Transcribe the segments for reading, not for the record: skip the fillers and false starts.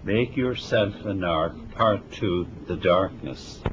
Make Yourself an Ark, Part 2, The Darkness.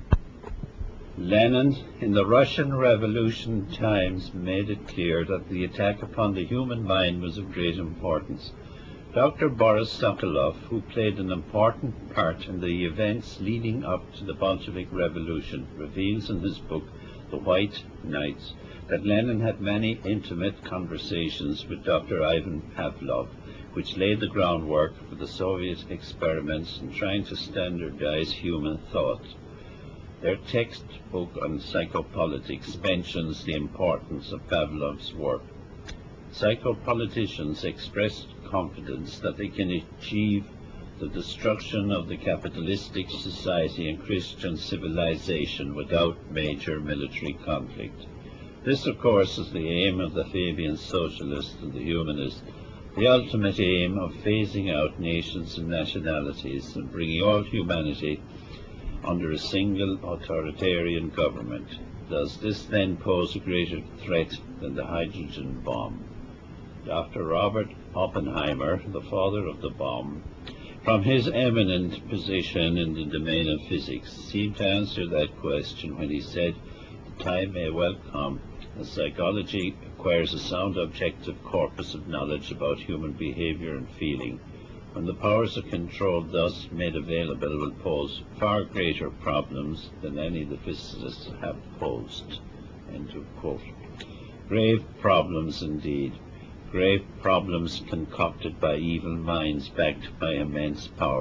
Lenin, in the Russian Revolution times, made it clear that the attack upon the human mind was of great importance. Dr. Boris Sokolov, who played an important part in the events leading up to the Bolshevik Revolution, reveals in his book, The White Knights, that Lenin had many intimate conversations with Dr. Ivan Pavlov, which laid the groundwork for the Soviet experiments in trying to standardize human thought. Their textbook on psychopolitics mentions the importance of Pavlov's work. Psychopoliticians expressed confidence that they can achieve the destruction of the capitalistic society and Christian civilization without major military conflict. This, of course, is the aim of the Fabian socialist and the humanist, the ultimate aim of phasing out nations and nationalities and bringing all humanity under a single authoritarian government. Does this then pose a greater threat than the hydrogen bomb? Dr. Robert Oppenheimer, the father of the bomb, from his eminent position in the domain of physics, seemed to answer that question when he said, "The time may well come as psychology acquires a sound objective corpus of knowledge about human behavior and feeling, when the powers of control thus made available will pose far greater problems than any the physicists have posed." End of quote. Grave problems indeed. Grave problems concocted by evil minds backed by immense power.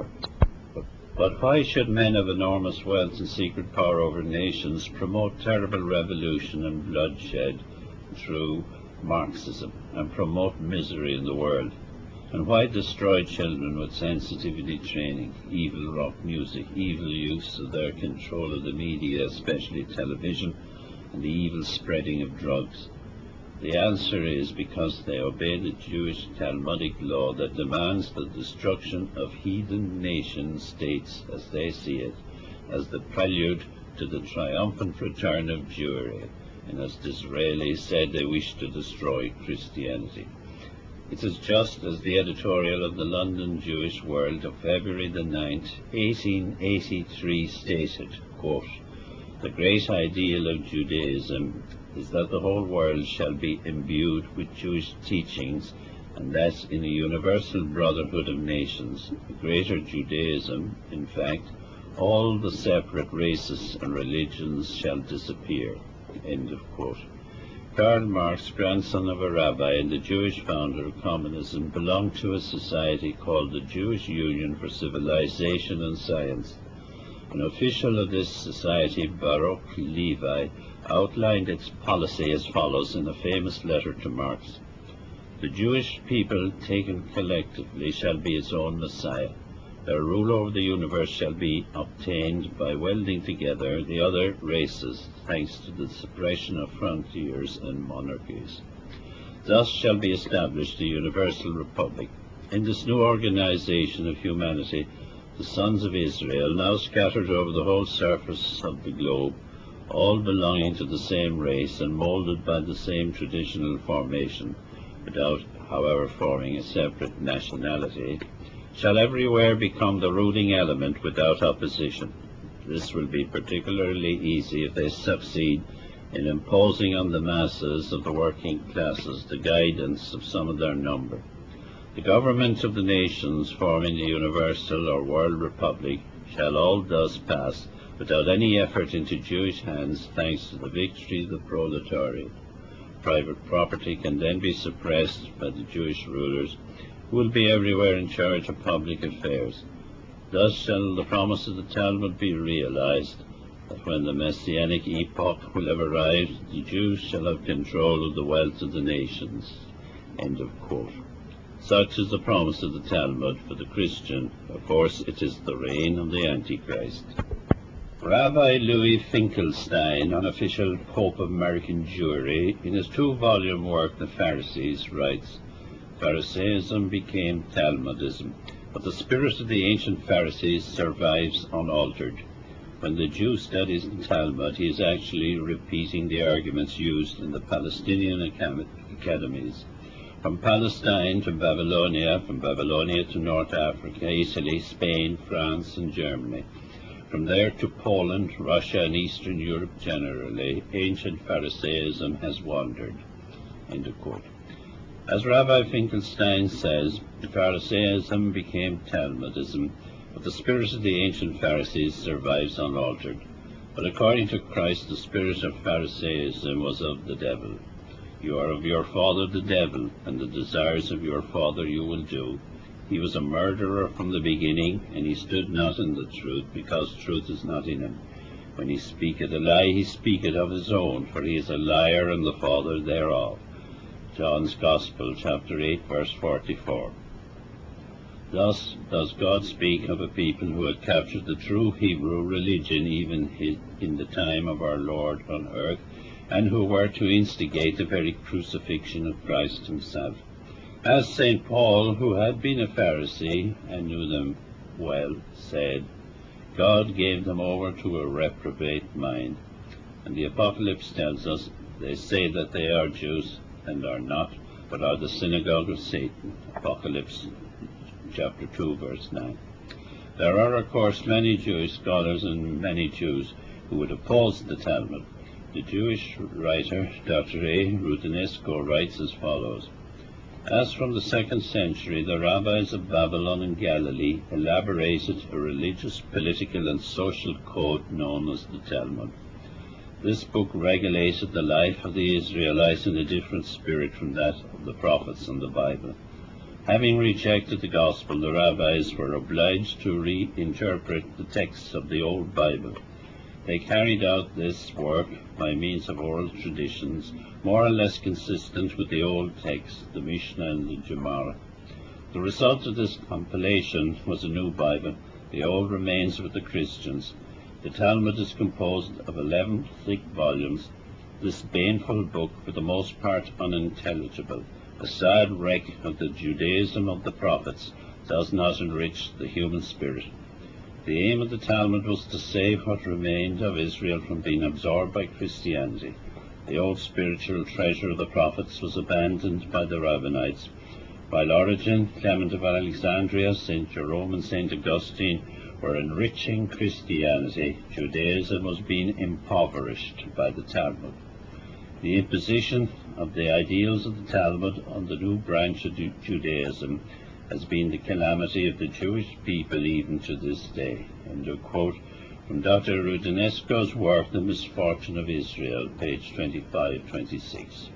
But why should men of enormous wealth and secret power over nations promote terrible revolution and bloodshed through Marxism and promote misery in the world? And why destroy children with sensitivity training, evil rock music, evil use of their control of the media, especially television, and the evil spreading of drugs? The answer is because they obey the Jewish Talmudic law that demands the destruction of heathen nation states as they see it, as the prelude to the triumphant return of Jewry, and as Disraeli said they wish to destroy Christianity. It is just as the editorial of the London Jewish World of February the 9th, 1883 stated, quote, "The great ideal of Judaism is that the whole world shall be imbued with Jewish teachings, and that in a universal brotherhood of nations, the greater Judaism, in fact, all the separate races and religions shall disappear." End of quote. Karl Marx, grandson of a rabbi and the Jewish founder of communism, belonged to a society called the Jewish Union for Civilization and Science. An official of this society, Baruch Levi, outlined its policy as follows in a famous letter to Marx: "The Jewish people, taken collectively, shall be its own Messiah. Their rule over the universe shall be obtained by welding together the other races, thanks to the suppression of frontiers and monarchies. Thus shall be established a universal republic. In this new organization of humanity, the sons of Israel, now scattered over the whole surface of the globe, all belonging to the same race and molded by the same traditional formation, without, however, forming a separate nationality, shall everywhere become the ruling element without opposition. This will be particularly easy if they succeed in imposing on the masses of the working classes the guidance of some of their number. The government of the nations forming the universal or world republic shall all thus pass without any effort into Jewish hands, thanks to the victory of the proletariat. Private property can then be suppressed by the Jewish rulers, who will be everywhere in charge of public affairs. Thus shall the promise of the Talmud be realized, that when the Messianic epoch will have arrived, the Jews shall have control of the wealth of the nations." End of quote. Such is the promise of the Talmud for the Christian. Of course, it is the reign of the Antichrist. Rabbi Louis Finkelstein, unofficial Pope of American Jewry, in his 2-volume work, The Pharisees, writes, "Pharisaism became Talmudism, but the spirit of the ancient Pharisees survives unaltered. When the Jew studies the Talmud, he is actually repeating the arguments used in the Palestinian academies. From Palestine to Babylonia, from Babylonia to North Africa, Italy, Spain, France, and Germany. From there to Poland, Russia, and Eastern Europe generally, ancient Pharisaism has wandered. End of quote. As Rabbi Finkelstein says, Pharisaism became Talmudism, but the spirit of the ancient Pharisees survives unaltered. But according to Christ, the spirit of Pharisaism was of the devil. You are of your father the devil, and the desires of your father you will do. He was a murderer from the beginning, and he stood not in the truth, because truth is not in him. When he speaketh a lie, he speaketh of his own, for he is a liar and the father thereof. John's Gospel, chapter 8, verse 44. Thus does God speak of a people who had captured the true Hebrew religion even in the time of our Lord on earth, and who were to instigate the very crucifixion of Christ himself. As St. Paul, who had been a Pharisee and knew them well, said, God gave them over to a reprobate mind. And the Apocalypse tells us, they say that they are Jews and are not, but are the synagogue of Satan. Apocalypse chapter 2, verse 9. There are, of course, many Jewish scholars and many Jews who would oppose the Talmud. The Jewish writer Dr. A. Rudinesco writes as follows. As from the 2nd century, the rabbis of Babylon and Galilee elaborated a religious, political, and social code known as the Talmud. This book regulated the life of the Israelites in a different spirit from that of the prophets and the Bible. Having rejected the gospel, the rabbis were obliged to reinterpret the texts of the Old Bible. They carried out this work by means of oral traditions, more or less consistent with the old texts, the Mishnah and the Gemara. The result of this compilation was a new Bible. The old remains with the Christians. The Talmud is composed of 11 thick volumes. This baneful book, for the most part unintelligible, a sad wreck of the Judaism of the prophets, does not enrich the human spirit. The aim of the Talmud was to save what remained of Israel from being absorbed by Christianity. The old spiritual treasure of the prophets was abandoned by the Rabbinites. While Origen, Clement of Alexandria, St. Jerome, and St. Augustine were enriching Christianity, Judaism was being impoverished by the Talmud. The imposition of the ideals of the Talmud on the new branch of Judaism has been the calamity of the Jewish people even to this day. End of quote from Dr. Rudinesco's work, The Misfortune of Israel, page 25-26.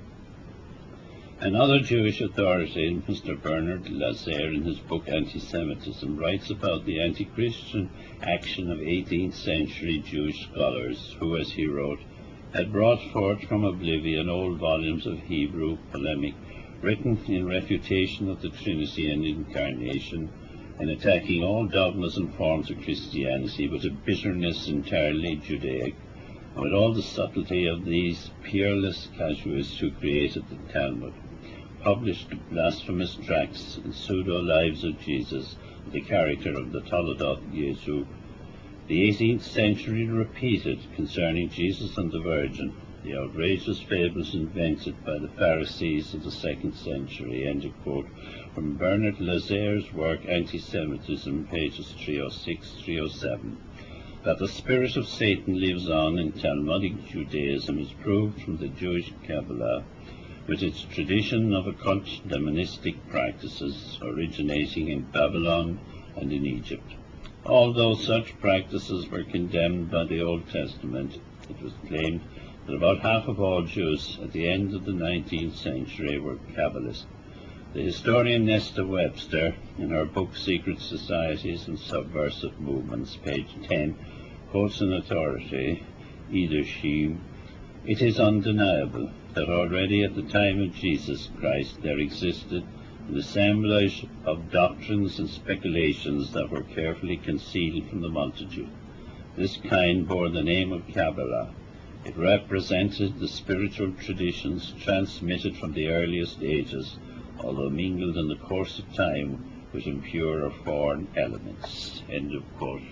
Another Jewish authority, Mr. Bernard Lazare, in his book Anti-Semitism, writes about the anti-Christian action of 18th century Jewish scholars who, as he wrote, had brought forth from oblivion old volumes of Hebrew polemic written in refutation of the Trinity and Incarnation, and attacking all dogmas and forms of Christianity with a bitterness entirely Judaic, and with all the subtlety of these peerless casuists who created the Talmud, published blasphemous tracts and pseudo-lives of Jesus, the character of the Toledoth Jesu. The 18th century repeated concerning Jesus and the Virgin the outrageous fables invented by the Pharisees of the 2nd century. End of quote from Bernard Lazare's work Anti-Semitism, pages 306-307. That the spirit of Satan lives on in Talmudic Judaism is proved from the Jewish Kabbalah, with its tradition of occult demonistic practices originating in Babylon and in Egypt. Although such practices were condemned by the Old Testament, it was claimed that about half of all Jews at the end of the 19th century were Kabbalists. The historian Nesta Webster, in her book Secret Societies and Subversive Movements, page 10, quotes an authority, Ida Sheem. It is undeniable that already at the time of Jesus Christ there existed an assemblage of doctrines and speculations that were carefully concealed from the multitude. This kind bore the name of Kabbalah. It represented the spiritual traditions transmitted from the earliest ages, although mingled in the course of time with impure or foreign elements. End of quote.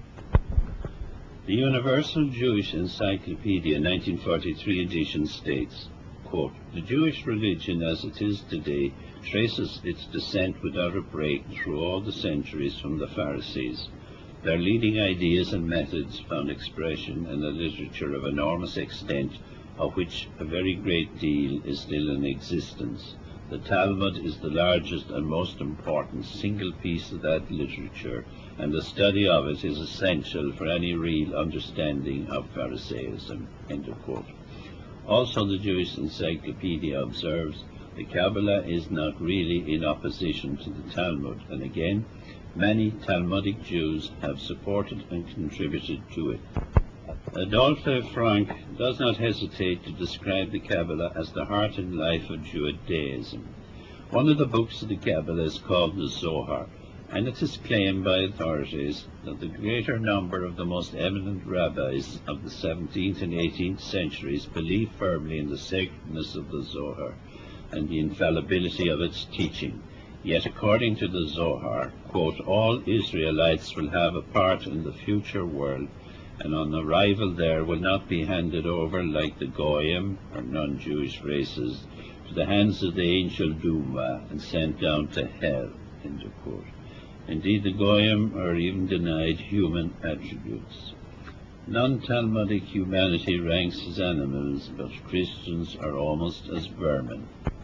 The Universal Jewish Encyclopedia 1943 edition states, quote, the Jewish religion as it is today traces its descent without a break through all the centuries from the Pharisees. Their leading ideas and methods found expression in a literature of enormous extent, of which a very great deal is still in existence. The Talmud is the largest and most important single piece of that literature, and the study of it is essential for any real understanding of Pharisaism." End of quote. Also, the Jewish Encyclopedia observes, the Kabbalah is not really in opposition to the Talmud, and again, many Talmudic Jews have supported and contributed to it. Adolphe Frank does not hesitate to describe the Kabbalah as the heart and life of Judaism. One of the books of the Kabbalah is called the Zohar, and it is claimed by authorities that the greater number of the most eminent rabbis of the 17th and 18th centuries believe firmly in the sacredness of the Zohar and the infallibility of its teaching. Yet according to the Zohar, quote, "all Israelites will have a part in the future world, and on arrival there will not be handed over like the Goyim, or non-Jewish races, to the hands of the angel Duma and sent down to hell." End of quote. Indeed, the Goyim are even denied human attributes. Non-Talmudic humanity ranks as animals, but Christians are almost as vermin.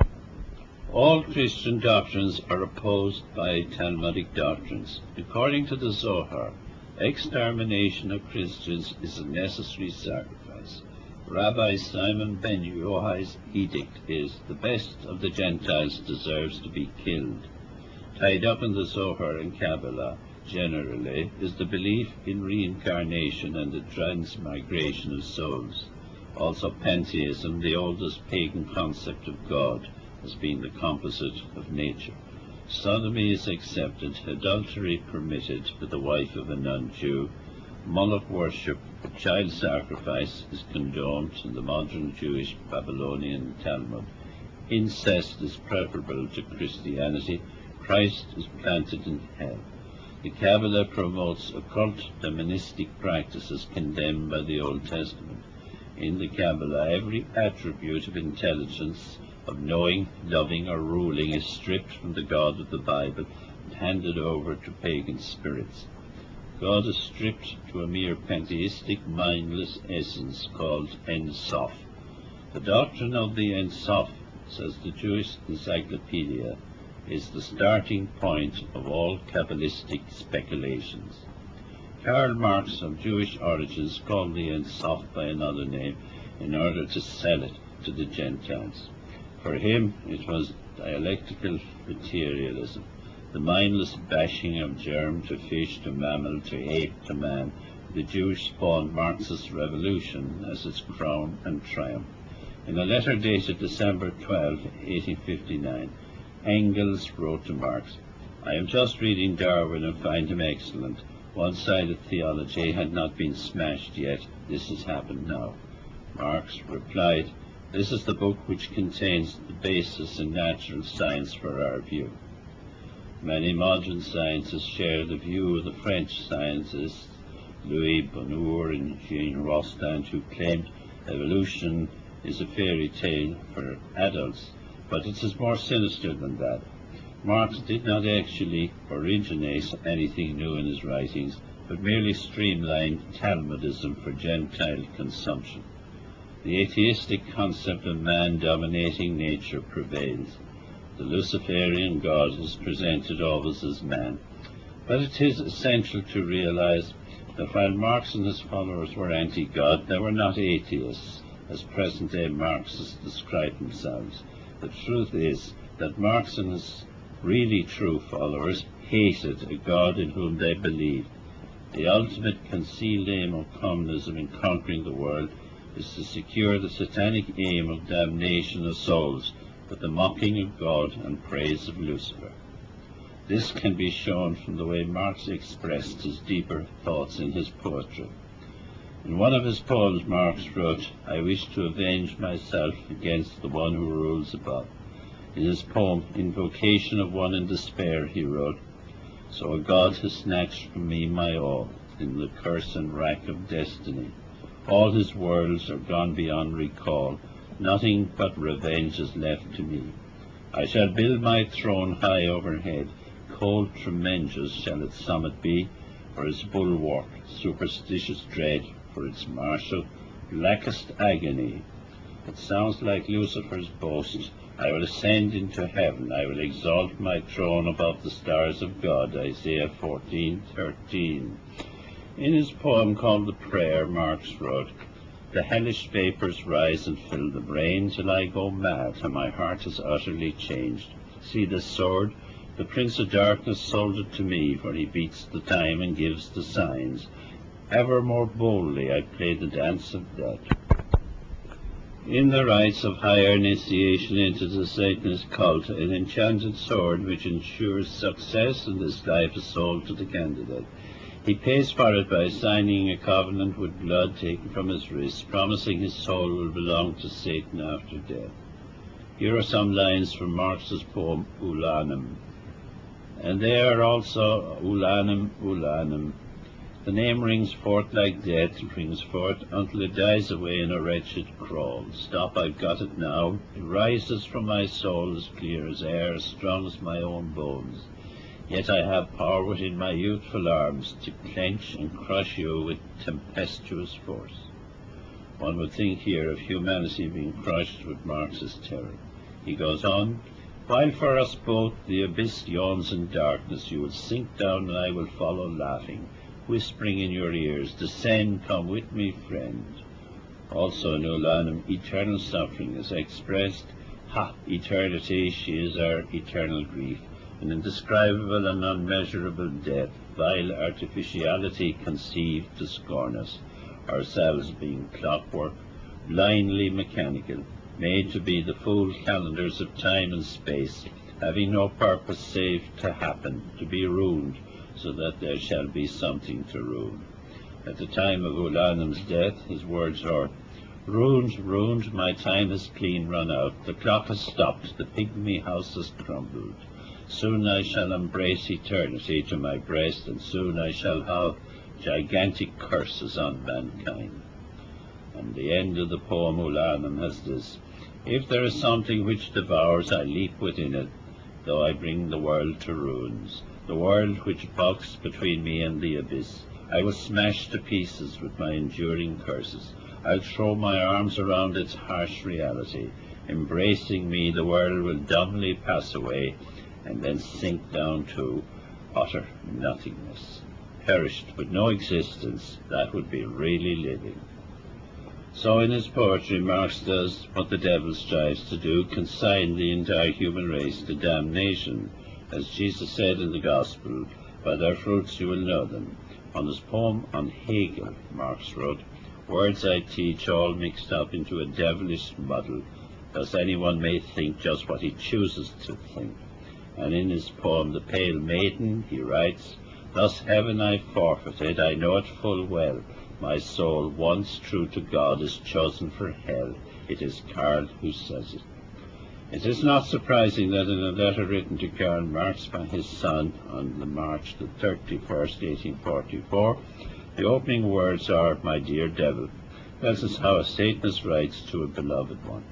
All Christian doctrines are opposed by Talmudic doctrines. According to the Zohar, extermination of Christians is a necessary sacrifice. Rabbi Simon ben Yochai's edict is, "the best of the Gentiles deserves to be killed." Tied up in the Zohar and Kabbalah, generally, is the belief in reincarnation and the transmigration of souls. Also pantheism, the oldest pagan concept of God, as being the composite of nature. Sodomy is accepted, adultery permitted with the wife of a non-Jew, Moloch worship, child sacrifice is condoned in the modern Jewish Babylonian Talmud. Incest is preferable to Christianity. Christ is planted in hell. The Kabbalah promotes occult demonistic practices condemned by the Old Testament. In the Kabbalah, every attribute of intelligence, of knowing, loving, or ruling is stripped from the God of the Bible and handed over to pagan spirits. God is stripped to a mere pantheistic, mindless essence called Ein Sof. The doctrine of the Ein Sof, says the Jewish Encyclopedia, is the starting point of all Kabbalistic speculations. Karl Marx, of Jewish origins, called the Ein Sof by another name in order to sell it to the Gentiles. For him, it was dialectical materialism, the mindless bashing of germ to fish to mammal to ape to man. The Jewish spawned Marxist revolution as its crown and triumph. In a letter dated December 12, 1859, Engels wrote to Marx, "I am just reading Darwin and find him excellent. One-sided theology had not been smashed yet. This has happened now." Marx replied, "This is the book which contains the basis in natural science for our view." Many modern scientists share the view of the French scientists Louis Bonheur and Jean Rostand, who claimed evolution is a fairy tale for adults, but it is more sinister than that. Marx did not actually originate anything new in his writings, but merely streamlined Talmudism for Gentile consumption. The atheistic concept of man dominating nature prevails. The Luciferian God is presented always as man. But it is essential to realize that while Marx and his followers were anti-God, they were not atheists, as present-day Marxists describe themselves. The truth is that Marx and his really true followers hated a God in whom they believed. The ultimate concealed aim of communism in conquering the world is to secure the satanic aim of damnation of souls with the mocking of God and praise of Lucifer. This can be shown from the way Marx expressed his deeper thoughts in his poetry. In one of his poems, Marx wrote, "I wish to avenge myself against the one who rules above." In his poem, Invocation of One in Despair, he wrote, "So a God has snatched from me my all, in the curse and rack of destiny. All his worlds are gone beyond recall, nothing but revenge is left to me. I shall build my throne high overhead, cold tremendous shall its summit be, for its bulwark, superstitious dread, for its martial, blackest agony. It sounds like Lucifer's boast. I will ascend into heaven, I will exalt my throne above the stars of God, Isaiah 14:13. In his poem called The Prayer, Marx wrote, "The hellish vapours rise and fill the brain till I go mad, and my heart is utterly changed. See this sword? The Prince of Darkness sold it to me, for he beats the time and gives the signs. Ever more boldly I play the dance of death." In the rites of higher initiation into the Satanist cult, an enchanted sword which ensures success in this life is sold to the candidate. He pays for it by signing a covenant with blood taken from his wrist, promising his soul will belong to Satan after death. Here are some lines from Marx's poem Ulanim. And they are also Ulanim, Ulanim. The name rings forth like death, it rings forth until it dies away in a wretched crawl. Stop, I've got it now. It rises from my soul as clear as air, as strong as my own bones. Yet I have power within my youthful arms to clench and crush you with tempestuous force. One would think here of humanity being crushed with Marx's terror. He goes on, "While for us both the abyss yawns in darkness, you will sink down and I will follow laughing, whispering in your ears, descend, come with me, friend." Also in Ulanim, eternal suffering is expressed. Ha, eternity, she is our eternal grief. An indescribable and unmeasurable death, vile artificiality conceived to scorn us, ourselves being clockwork, blindly mechanical, made to be the fool calendars of time and space, having no purpose save to happen, to be ruined, so that there shall be something to ruin. At the time of Ulanim's death, his words are, "Ruined, ruined, my time has clean run out, the clock has stopped, the pygmy house has crumbled. Soon I shall embrace eternity to my breast, and soon I shall have gigantic curses on mankind." And the end of the poem Ulanim has this, "If there is something which devours, I leap within it, though I bring the world to ruins, the world which bulks between me and the abyss. I will smash to pieces with my enduring curses. I'll throw my arms around its harsh reality. Embracing me, the world will dumbly pass away, and then sink down to utter nothingness. Perished with no existence, that would be really living." So in his poetry, Marx does what the devil strives to do, consign the entire human race to damnation. As Jesus said in the Gospel, "By their fruits you will know them." On his poem on Hegel, Marx wrote, "Words I teach all mixed up into a devilish muddle, thus anyone may think just what he chooses to think." And in his poem The Pale Maiden, he writes, "Thus heaven I forfeited, I know it full well. My soul, once true to God, is chosen for hell. It is Karl who says it." It is not surprising that in a letter written to Karl Marx by his son on March the 31st, 1844, the opening words are, "My dear devil." This is how a Satanist writes to a beloved one.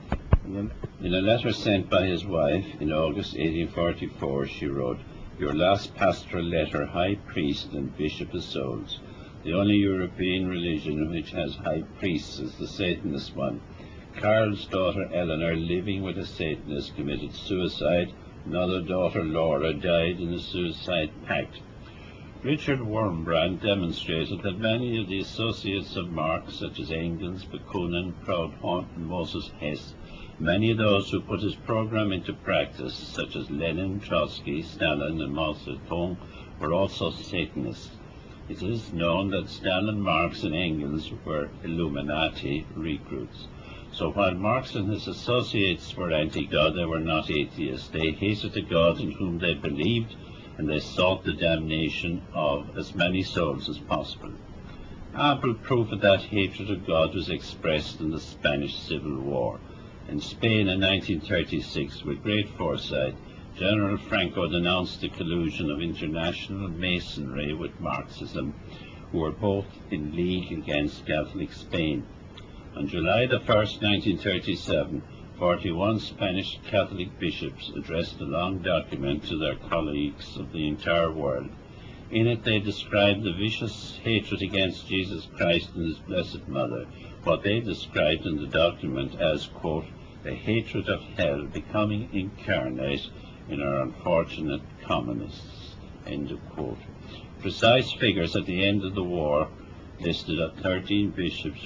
In a letter sent by his wife in August 1844, she wrote, "Your last pastoral letter, high priest and bishop of souls. The only European religion which has high priests is the Satanist one. Karl's daughter Eleanor, living with a Satanist, committed suicide. Another daughter, Laura, died in a suicide pact." Richard Wurmbrand demonstrated that many of the associates of Marx, such as Engels, Bakunin, Proudhon, and Moses Hess, many of those who put his program into practice, such as Lenin, Trotsky, Stalin, and Mao Zedong, were also Satanists. It is known that Stalin, Marx, and Engels were Illuminati recruits. So while Marx and his associates were anti-God, they were not atheists. They hated the God in whom they believed, and they sought the damnation of as many souls as possible. Ample proof of that hatred of God was expressed in the Spanish Civil War. In Spain in 1936, with great foresight, General Franco denounced the collusion of international Masonry with Marxism, who were both in league against Catholic Spain. On July the 1st, 1937, 41 Spanish Catholic bishops addressed a long document to their colleagues of the entire world. In it they described the vicious hatred against Jesus Christ and his Blessed Mother, what they described in the document as, quote, the hatred of hell becoming incarnate in our unfortunate communists, end of quote. Precise figures at the end of the war listed at 13 bishops,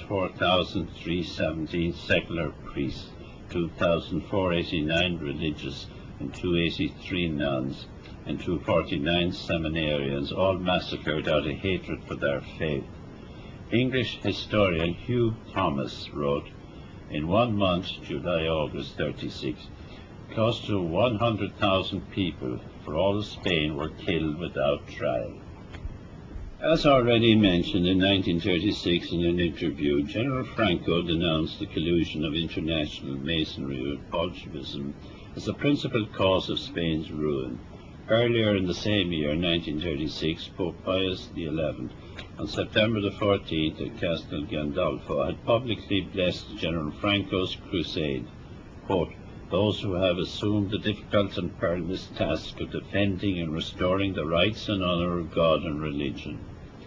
4,317 secular priests, 2,489 religious, and 283 nuns, and 249 seminarians, all massacred out of hatred for their faith. English historian Hugh Thomas wrote, in 1 month, July-August 36, close to 100,000 people for all of Spain were killed without trial. As already mentioned, in 1936 in an interview, General Franco denounced the collusion of international Masonry with Bolshevism as the principal cause of Spain's ruin. Earlier in the same year, 1936, Pope Pius XI, on September the 14th at Castel Gandolfo, had publicly blessed General Franco's crusade. Quote, those who have assumed the difficult and perilous task of defending and restoring the rights and honor of God and religion.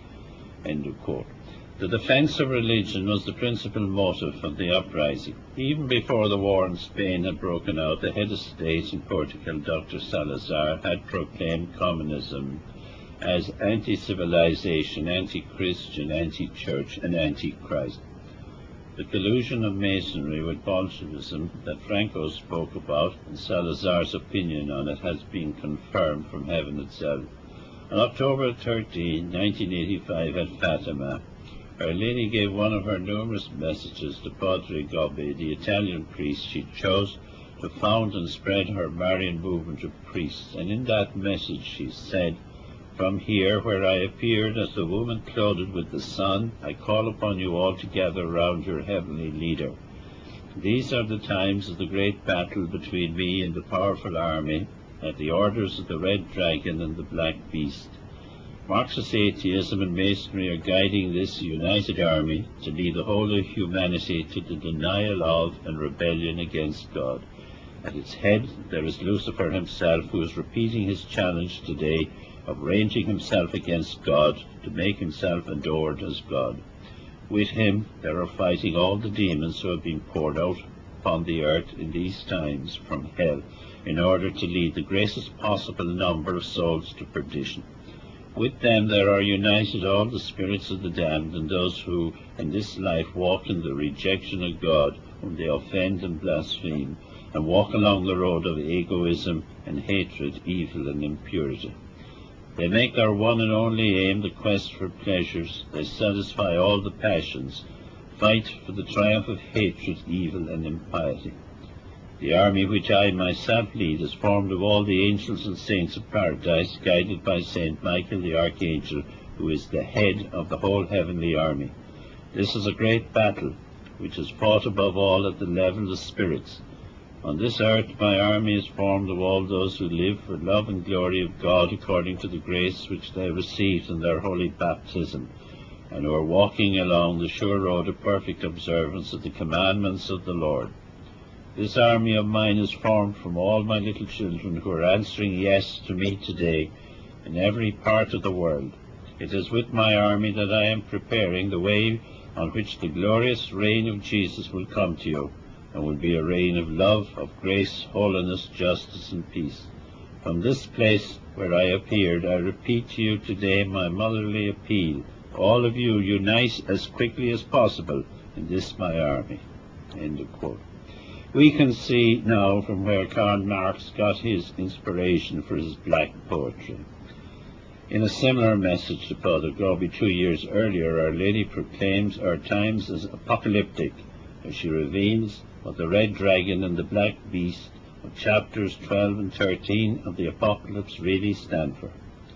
End of quote. The defense of religion was the principal motive of the uprising. Even before the war in Spain had broken out, the head of state in Portugal, Dr. Salazar, had proclaimed communism as anti-civilization, anti-Christian, anti-church, and anti-Christ. The collusion of Masonry with Bolshevism that Franco spoke about, and Salazar's opinion on it, has been confirmed from heaven itself. On October 13, 1985, at Fatima, Our Lady gave one of her numerous messages to Padre Gobbi, the Italian priest she chose to found and spread her Marian movement of priests, and in that message she said, from here, where I appeared as the woman clothed with the sun, I call upon you all to gather round your heavenly leader. These are the times of the great battle between me and the powerful army, at the orders of the Red Dragon and the Black Beast. Marxist atheism and Masonry are guiding this united army to lead the whole of humanity to the denial of and rebellion against God. At its head there is Lucifer himself, who is repeating his challenge today of ranging himself against God to make himself adored as God. With him there are fighting all the demons who have been poured out upon the earth in these times from hell, in order to lead the greatest possible number of souls to perdition. With them there are united all the spirits of the damned and those who in this life walk in the rejection of God, whom they offend and blaspheme, and walk along the road of egoism and hatred, evil and impurity. They make their one and only aim the quest for pleasures. They satisfy all the passions, fight for the triumph of hatred, evil and impiety. The army which I myself lead is formed of all the angels and saints of paradise, guided by Saint Michael the Archangel, who is the head of the whole heavenly army. This is a great battle, which is fought above all at the level of spirits. On this earth my army is formed of all those who live for love and glory of God according to the grace which they received in their holy baptism, and who are walking along the sure road of perfect observance of the commandments of the Lord. This army of mine is formed from all my little children who are answering yes to me today in every part of the world. It is with my army that I am preparing the way on which the glorious reign of Jesus will come to you, and will be a reign of love, of grace, holiness, justice, and peace. From this place where I appeared, I repeat to you today my motherly appeal. All of you unite as quickly as possible in this my army. End of quote. We can see now from where Karl Marx got his inspiration for his black poetry. In a similar message to Father Gobbi 2 years earlier, Our Lady proclaims our times as apocalyptic, as she reveals what the Red Dragon and the Black Beast of chapters 12 and 13 of the Apocalypse really stand for.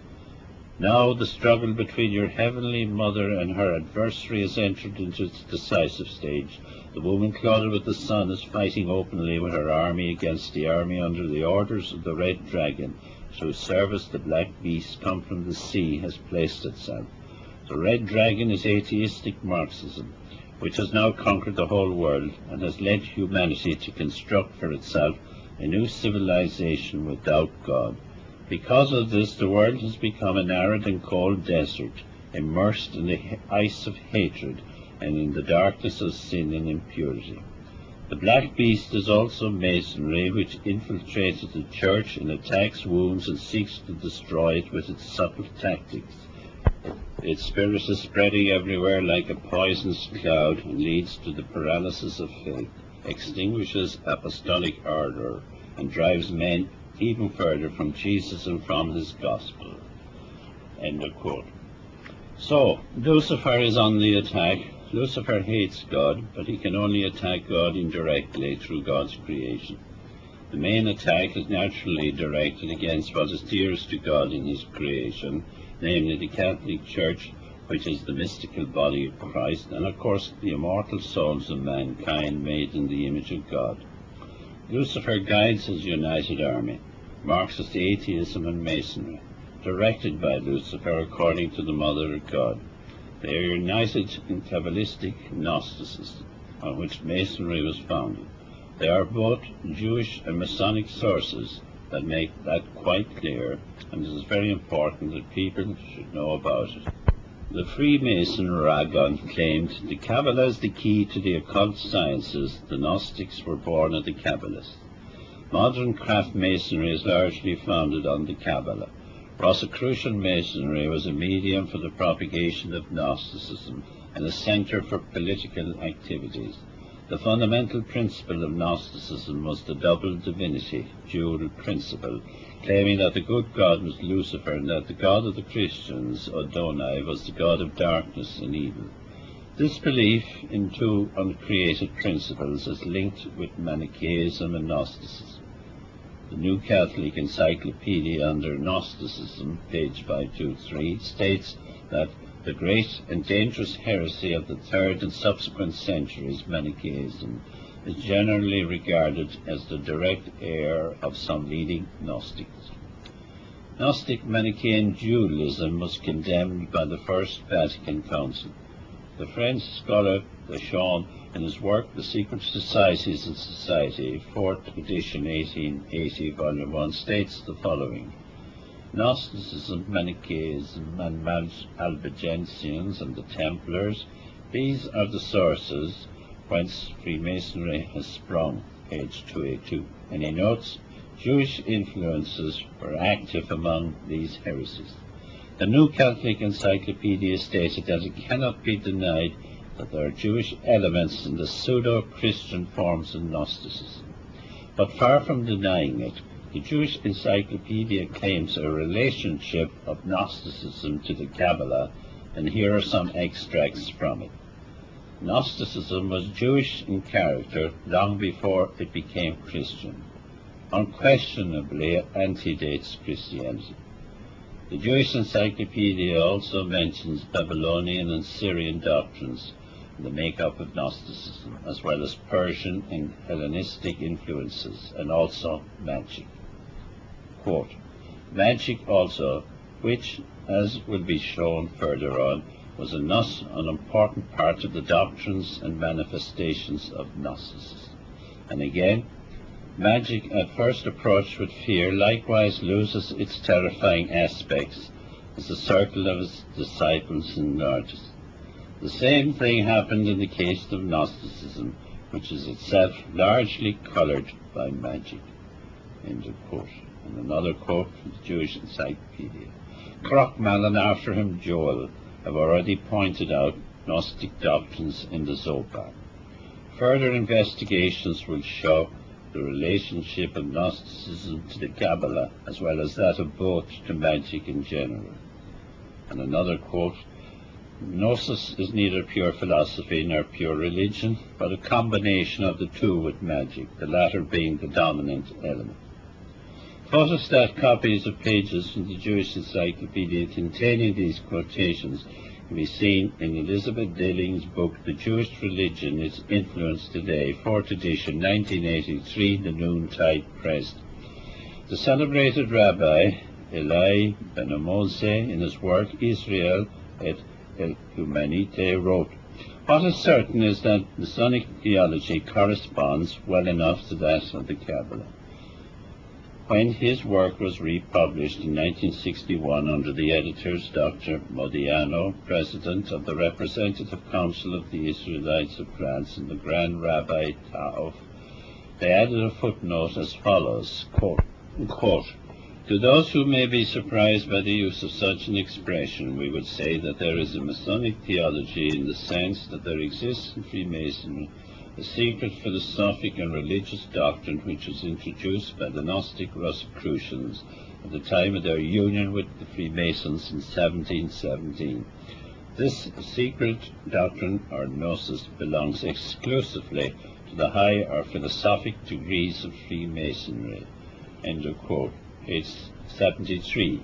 Now the struggle between your heavenly mother and her adversary has entered into its decisive stage. The woman clothed with the sun is fighting openly with her army against the army under the orders of the Red Dragon, whose service the Black Beast, come from the sea, has placed itself. The Red Dragon is atheistic Marxism, which has now conquered the whole world and has led humanity to construct for itself a new civilization without God. Because of this, the world has become an arid and cold desert, immersed in the ice of hatred and in the darkness of sin and impurity. The Black Beast is also Masonry, which infiltrated the church and attacks, wounds, and seeks to destroy it with its subtle tactics. Its spirit is spreading everywhere like a poisonous cloud and leads to the paralysis of faith, extinguishes apostolic ardor, and drives men even further from Jesus and from his gospel. End of quote. So, Lucifer is on the attack. Lucifer hates God, but he can only attack God indirectly through God's creation. The main attack is naturally directed against what is dearest to God in his creation, namely the Catholic Church, which is the mystical body of Christ, and of course the immortal souls of mankind made in the image of God. Lucifer guides his united army, Marxist atheism and Masonry, directed by Lucifer according to the Mother of God. They are united in Kabbalistic Gnosticism, on which Masonry was founded. They are both Jewish and Masonic sources that make that quite clear, and it is very important that people should know about it. The Freemason Ragon claimed the Kabbalah is the key to the occult sciences. The Gnostics were born of the Kabbalists. Modern craft Masonry is largely founded on the Kabbalah. Rosicrucian Masonry was a medium for the propagation of Gnosticism and a center for political activities. The fundamental principle of Gnosticism was the double divinity, dual principle, claiming that the good God was Lucifer and that the God of the Christians, Adonai, was the God of darkness and evil. This belief in two uncreated principles is linked with Manichaeism and Gnosticism. The New Catholic Encyclopedia under Gnosticism, page 523, states that the great and dangerous heresy of the 3rd and subsequent centuries, Manichaeism, is generally regarded as the direct heir of some leading Gnostics. Gnostic Manichaean dualism was condemned by the First Vatican Council. The French scholar Deschamps, in his work The Secret Societies in Society, 4th edition, 1880, volume 1, states the following: Gnosticism, Manichaeism, and Albigensians and the Templars, these are the sources whence Freemasonry has sprung, page 282. And he notes, Jewish influences were active among these heresies. The New Catholic Encyclopedia stated that it cannot be denied that there are Jewish elements in the pseudo-Christian forms of Gnosticism. But far from denying it, the Jewish Encyclopedia claims a relationship of Gnosticism to the Kabbalah, and here are some extracts from it. Gnosticism was Jewish in character long before it became Christian. Unquestionably antedates Christianity. The Jewish Encyclopedia also mentions Babylonian and Syrian doctrines in the makeup of Gnosticism, as well as Persian and Hellenistic influences, and also magic. Quote, magic also, which, as will be shown further on, was an important part of the doctrines and manifestations of Gnosticism. And again, magic at first approached with fear likewise loses its terrifying aspects as the circle of its disciples enlarges. The same thing happened in the case of Gnosticism, which is itself largely colored by magic. End of quote. And another quote from the Jewish Encyclopedia. Krochmal and after him Joel have already pointed out Gnostic doctrines in the Zohar. Further investigations will show the relationship of Gnosticism to the Kabbalah, as well as that of both to magic in general. And another quote, Gnosis is neither pure philosophy nor pure religion, but a combination of the two with magic, the latter being the dominant element. Photostat copies of pages from the Jewish Encyclopedia containing these quotations can be seen in Elizabeth Dilling's book, The Jewish Religion, Its Influence Today, 4th edition, 1983, the Noontide Press. The celebrated Rabbi Eli Ben Moshe, in his work Israel et El Humanite, wrote, What is certain is that Masonic theology corresponds well enough to that of the Kabbalah. When his work was republished in 1961 under the editors Dr. Modiano, president of the Representative Council of the Israelites of France, and the Grand Rabbi Taof, they added a footnote as follows, quote, "To those who may be surprised by the use of such an expression, we would say that there is a Masonic theology in the sense that there exists in Freemasonry a secret philosophic and religious doctrine which was introduced by the Gnostic Rosicrucians at the time of their union with the Freemasons in 1717. This secret doctrine, or gnosis, belongs exclusively to the high or philosophic degrees of Freemasonry." End of quote. Page 73.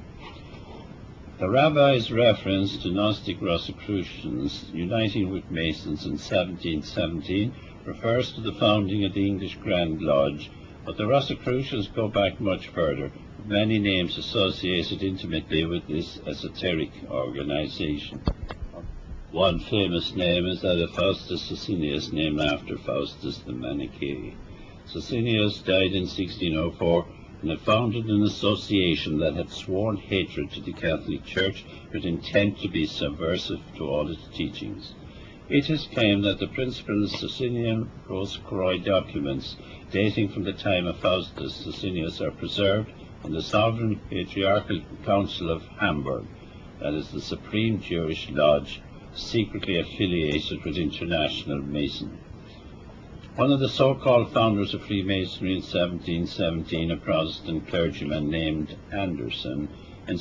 The rabbi's reference to Gnostic Rosicrucians uniting with Masons in 1717 refers to the founding of the English Grand Lodge, but the Rosicrucians go back much further, with many names associated intimately with this esoteric organization. One famous name is that of Faustus Socinus, named after Faustus the Manichae. Socinus died in 1604 and had founded an association that had sworn hatred to the Catholic Church with intent to be subversive to all its teachings. It is claimed that the principal Socinian Rose-Croix documents dating from the time of Faustus Socinus are preserved in the Sovereign Patriarchal Council of Hamburg, that is the Supreme Jewish Lodge, secretly affiliated with International Masonry. One of the so-called founders of Freemasonry in 1717, a Protestant clergyman named Anderson, in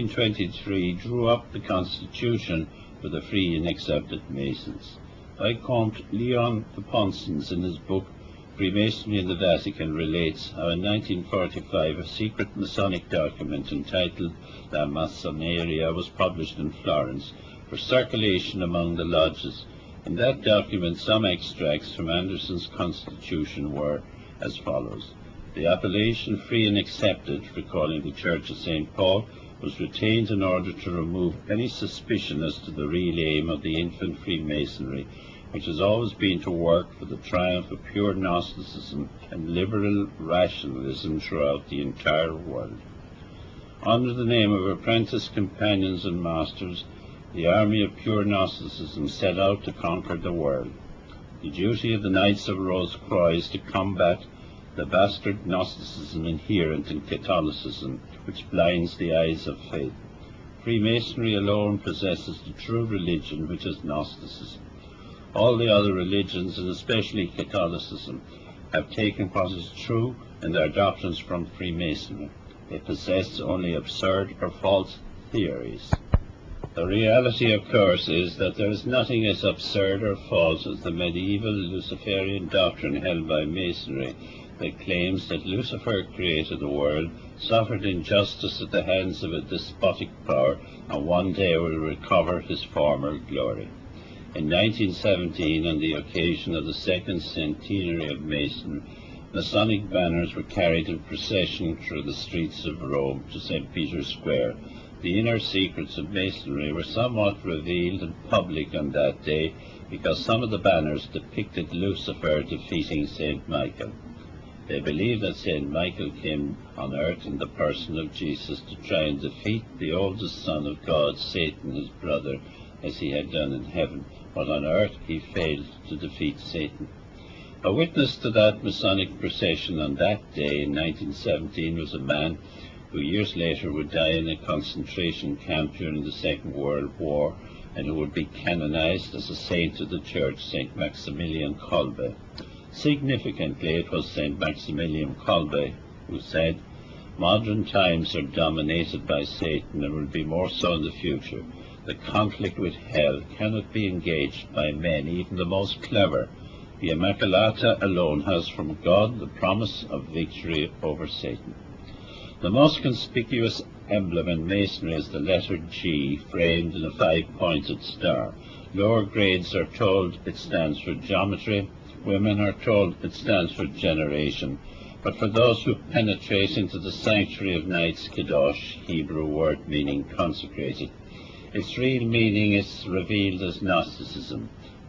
1723 drew up the Constitution for the free and accepted Masons. Vicomte Leon de Ponsens, in his book Freemasonry in the Vatican, relates how in 1945 a secret Masonic document entitled La Masoneria was published in Florence for circulation among the lodges. In that document, some extracts from Anderson's Constitution were as follows. The appellation free and accepted, recalling the Church of St. Paul, was retained in order to remove any suspicion as to the real aim of the infant Freemasonry, which has always been to work for the triumph of pure Gnosticism and liberal rationalism throughout the entire world. Under the name of apprentice companions and masters, the army of pure Gnosticism set out to conquer the world. The duty of the Knights of Rose-Croix is to combat the bastard Gnosticism inherent in Catholicism, which blinds the eyes of faith. Freemasonry alone possesses the true religion, which is Gnosticism. All the other religions, and especially Catholicism, have taken what is true in their doctrines from Freemasonry. They possess only absurd or false theories. The reality, of course, is that there is nothing as absurd or false as the medieval Luciferian doctrine held by Masonry that claims that Lucifer created the world, suffered injustice at the hands of a despotic power, and one day will recover his former glory. In 1917, on the occasion of the second centenary of Masonic banners were carried in procession through the streets of Rome to St. Peter's Square. The inner secrets of Masonry were somewhat revealed in public on that day because some of the banners depicted Lucifer defeating St. Michael. They believed that St. Michael came on earth in the person of Jesus to try and defeat the oldest son of God, Satan, his brother, as he had done in heaven, but on earth he failed to defeat Satan. A witness to that Masonic procession on that day in 1917 was a man who years later would die in a concentration camp during the Second World War, and who would be canonized as a saint of the Church, St. Maximilian Kolbe. Significantly, it was St. Maximilian Kolbe who said, "Modern times are dominated by Satan and will be more so in the future. The conflict with hell cannot be engaged by men, even the most clever. The Immaculata alone has from God the promise of victory over Satan." The most conspicuous emblem in Masonry is the letter G, framed in a 5-pointed star. Lower grades are told it stands for geometry, women are told it stands for generation, but for those who penetrate into the sanctuary of Knights Kadosh, Hebrew word meaning consecrated, its real meaning is revealed as Gnosticism.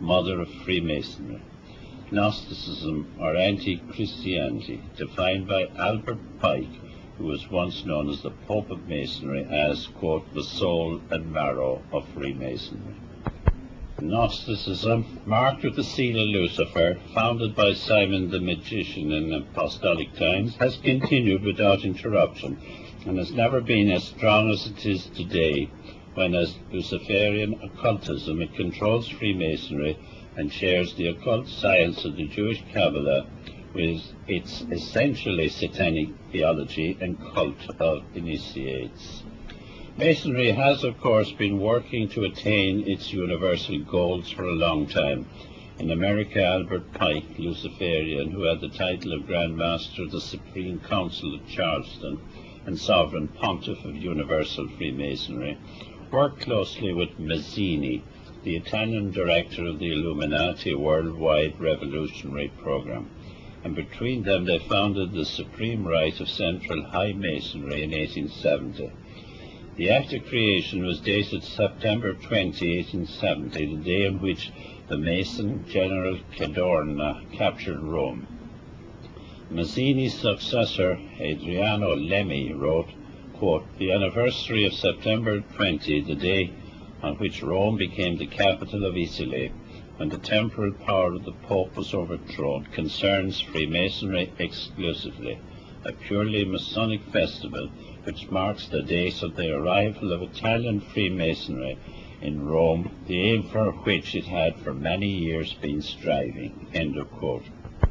mother of Freemasonry. Gnosticism, or anti-Christianity, defined by Albert Pike, who was once known as the Pope of Masonry, as, quote, the soul and marrow of Freemasonry. Gnosticism, marked with the seal of Lucifer, founded by Simon the Magician in apostolic times, has continued without interruption and has never been as strong as it is today, when as Luciferian occultism it controls Freemasonry and shares the occult science of the Jewish Kabbalah with its essentially satanic theology and cult of initiates. Masonry has, of course, been working to attain its universal goals for a long time. In America, Albert Pike, Luciferian, who had the title of Grand Master of the Supreme Council of Charleston and Sovereign Pontiff of Universal Freemasonry, worked closely with Mazzini, the Italian director of the Illuminati Worldwide Revolutionary Program, and between them they founded the Supreme Rite of Central High Masonry in 1870. The act of creation was dated September 20, 1870, the day on which the Mason General Cadorna captured Rome. Mazzini's successor, Adriano Lemmi, wrote, quote, the anniversary of September 20, the day on which Rome became the capital of Italy, when the temporal power of the Pope was overthrown, concerns Freemasonry exclusively, a purely Masonic festival which marks the date of the arrival of Italian Freemasonry in Rome, the aim for which it had for many years been striving. End of quote.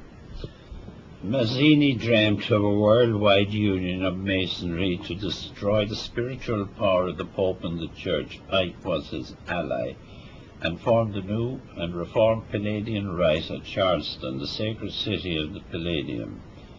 Mazzini dreamt of a worldwide union of Masonry to destroy the spiritual power of the Pope and the Church. Pike was his ally, and formed the new and reformed Palladian Rite at Charleston, the sacred city of the Palladium.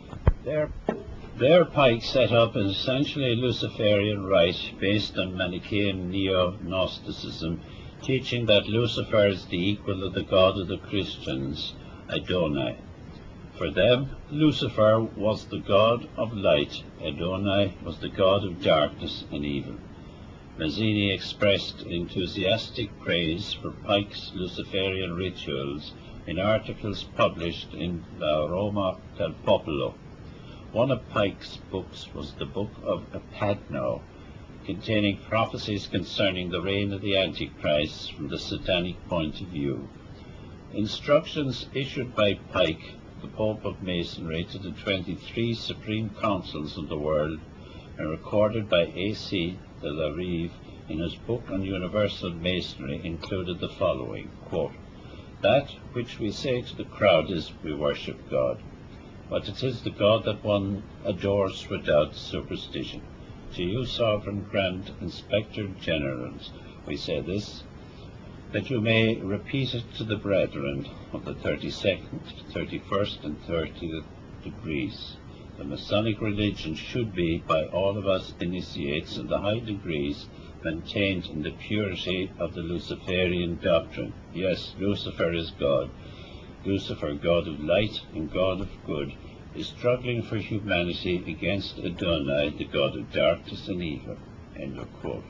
There Pike set up an essentially Luciferian rite based on Manichaean neo-Gnosticism, teaching that Lucifer is the equal of the God of the Christians, Adonai. For them, Lucifer was the god of light, Adonai was the god of darkness and evil. Mazzini expressed enthusiastic praise for Pike's Luciferian rituals in articles published in La Roma del Popolo. One of Pike's books was the Book of Epadno, containing prophecies concerning the reign of the Antichrist from the satanic point of view. Instructions issued by Pike, the Pope of Masonry, to the 23 Supreme Councils of the world, and recorded by A.C. de la Rive in his book on Universal Masonry, included the following, quote, that which we say to the crowd is we worship God, but it is the God that one adores without superstition. To you, Sovereign Grand Inspector Generals, we say this, that you may repeat it to the brethren of the 32nd, 31st, and 30th degrees. The Masonic religion should be, by all of us initiates in the high degrees, maintained in the purity of the Luciferian doctrine. Yes, Lucifer is God. Lucifer, God of light and God of good, is struggling for humanity against Adonai, the God of darkness and evil. End of quote.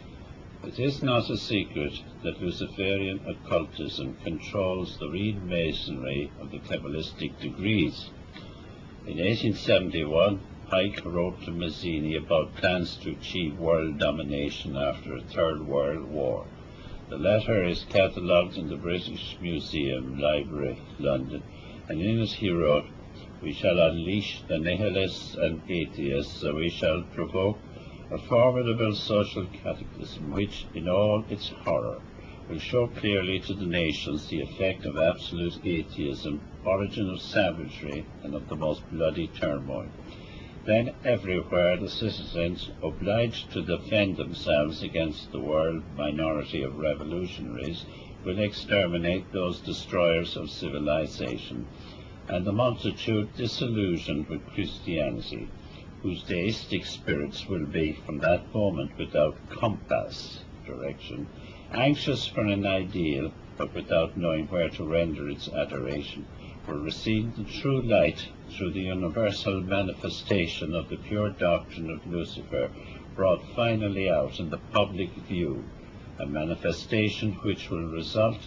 It is not a secret that Luciferian occultism controls the real masonry of the Kabbalistic degrees. In 1871, Pike wrote to Mazzini about plans to achieve world domination after a Third World War. The letter is catalogued in the British Museum Library, London, and in it he wrote, we shall unleash the nihilists and atheists, and we shall provoke a formidable social cataclysm which, in all its horror, will show clearly to the nations the effect of absolute atheism, origin of savagery, and of the most bloody turmoil. Then everywhere the citizens, obliged to defend themselves against the world minority of revolutionaries, will exterminate those destroyers of civilization, and the multitude disillusioned with Christianity, whose deistic spirits will be from that moment without compass direction, anxious for an ideal, but without knowing where to render its adoration, will receive the true light through the universal manifestation of the pure doctrine of Lucifer, brought finally out in the public view, a manifestation which will result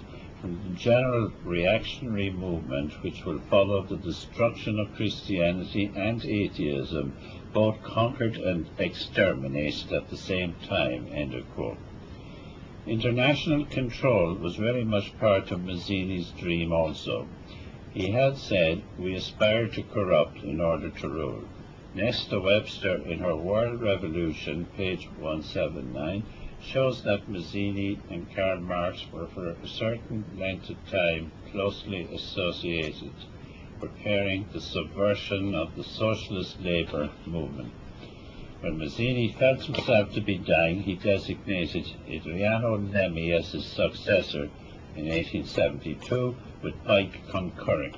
from the general reactionary movement which will follow the destruction of Christianity and atheism, both conquered and exterminated at the same time." End of quote. International control was very much part of Mazzini's dream also. He had said, "We aspire to corrupt in order to rule." Nesta Webster, in her World Revolution, page 179, shows that Mazzini and Karl Marx were for a certain length of time closely associated, preparing the subversion of the socialist labour movement. When Mazzini felt himself to be dying, he designated Adriano Lemmi as his successor in 1872, with Pike concurring.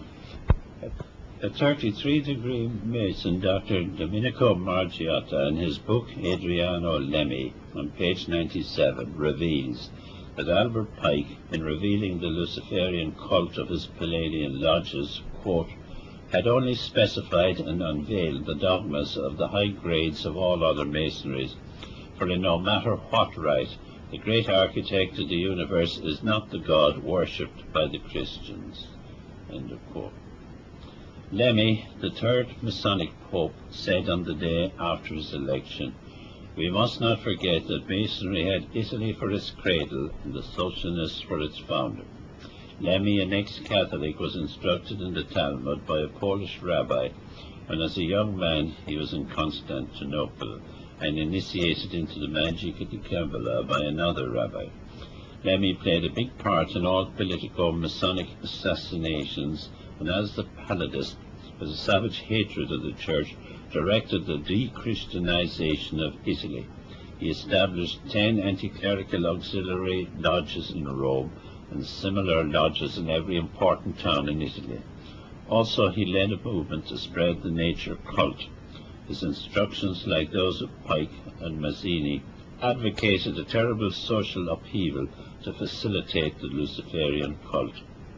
A 33-degree Mason, Dr. Domenico Margiotta, in his book Adriano Lemmi, on page 97, reveals that Albert Pike, in revealing the Luciferian cult of his Palladian lodges, quote, had only specified and unveiled the dogmas of the high grades of all other masonries, for in no matter what rite, the great architect of the universe is not the God worshipped by the Christians. End of quote. Lemmi, the third Masonic Pope, said on the day after his election, "We must not forget that Masonry had Italy for its cradle and the Socialists for its founder." Lemmi, an ex-Catholic, was instructed in the Talmud by a Polish rabbi when as a young man he was in Constantinople, and initiated into the magic of the Kabbalah by another rabbi. Lemmi played a big part in all politico-Masonic assassinations, and as the Palladist, with a savage hatred of the Church, directed the de-Christianization of Italy. He established 10 anti-clerical auxiliary lodges in Rome, and similar lodges in every important town in Italy. Also, he led a movement to spread the nature cult. His instructions, like those of Pike and Mazzini, advocated a terrible social upheaval to facilitate the Luciferian cult.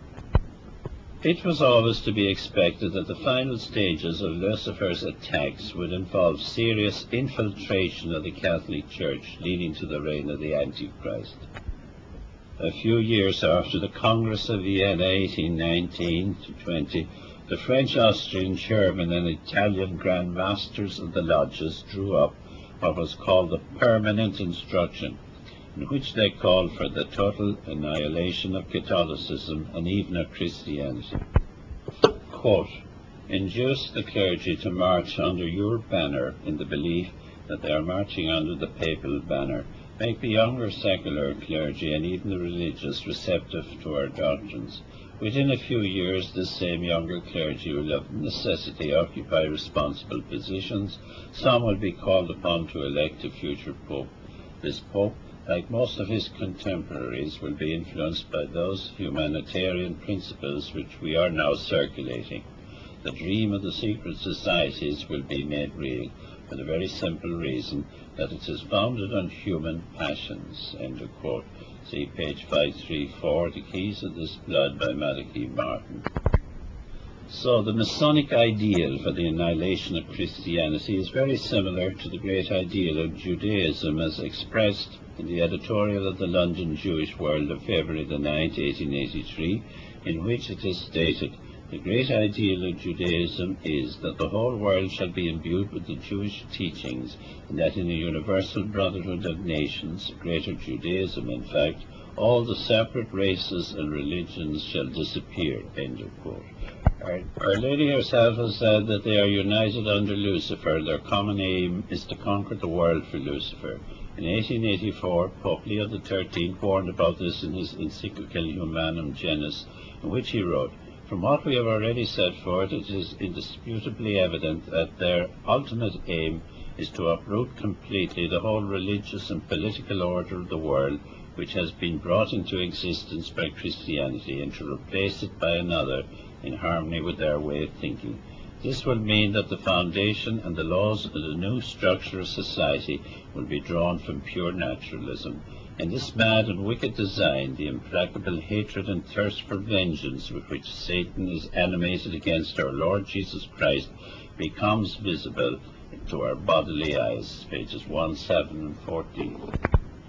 It was always to be expected that the final stages of Lucifer's attacks would involve serious infiltration of the Catholic Church, leading to the reign of the Antichrist. A few years after the Congress of Vienna, 1819-20, the French, Austrian, German, and Italian Grand Masters of the Lodges drew up what was called the Permanent Instruction, in which they called for the total annihilation of Catholicism and even of Christianity. Quote, "Induce the clergy to march under your banner in the belief that they are marching under the papal banner. Make the younger secular clergy and even the religious receptive to our doctrines. Within a few years, this same younger clergy will of necessity occupy responsible positions. Some will be called upon to elect a future pope. This pope, like most of his contemporaries, will be influenced by those humanitarian principles which we are now circulating. The dream of the secret societies will be made real, for the very simple reason that it is founded on human passions." End of quote. See page 534, The Keys of This Blood by Malachi Martin. So the Masonic ideal for the annihilation of Christianity is very similar to the great ideal of Judaism as expressed in the editorial of the London Jewish World of February the 9th, 1883, in which it is stated, "The great ideal of Judaism is that the whole world shall be imbued with the Jewish teachings, and that in a universal brotherhood of nations, greater Judaism in fact, all the separate races and religions shall disappear." End of quote. Our Lady herself has said that they are united under Lucifer. Their common aim is to conquer the world for Lucifer. In 1884, Pope Leo XIII warned about this in his encyclical Humanum Genus, in which he wrote, "From what we have already set forth, it is indisputably evident that their ultimate aim is to uproot completely the whole religious and political order of the world, which has been brought into existence by Christianity, and to replace it by another in harmony with their way of thinking. This will mean that the foundation and the laws of the new structure of society will be drawn from pure naturalism. In this mad and wicked design, the implacable hatred and thirst for vengeance with which Satan is animated against our Lord Jesus Christ becomes visible to our bodily eyes." Pages 17 and 14.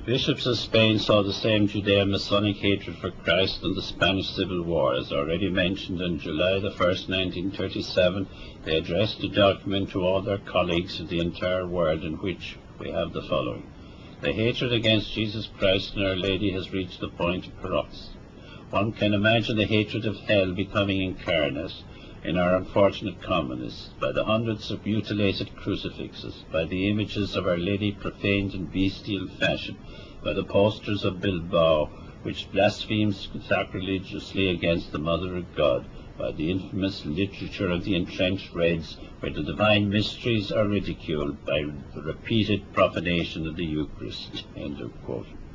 bishops of Spain saw the same Judeo-Masonic hatred for Christ in the Spanish Civil War. As already mentioned, on July the 1st, 1937, they addressed a document to all their colleagues of the entire world in which we have the following. The hatred against Jesus Christ and Our Lady has reached the point of paroxysm. One can imagine the hatred of hell becoming incarnate in our unfortunate communists, by the hundreds of mutilated crucifixes, by the images of Our Lady profaned in bestial fashion, by the posters of Bilbao, which blasphemes sacrilegiously against the Mother of God, by the infamous literature of the entrenched Reds, where the divine mysteries are ridiculed, by the repeated profanation of the Eucharist." End of quote.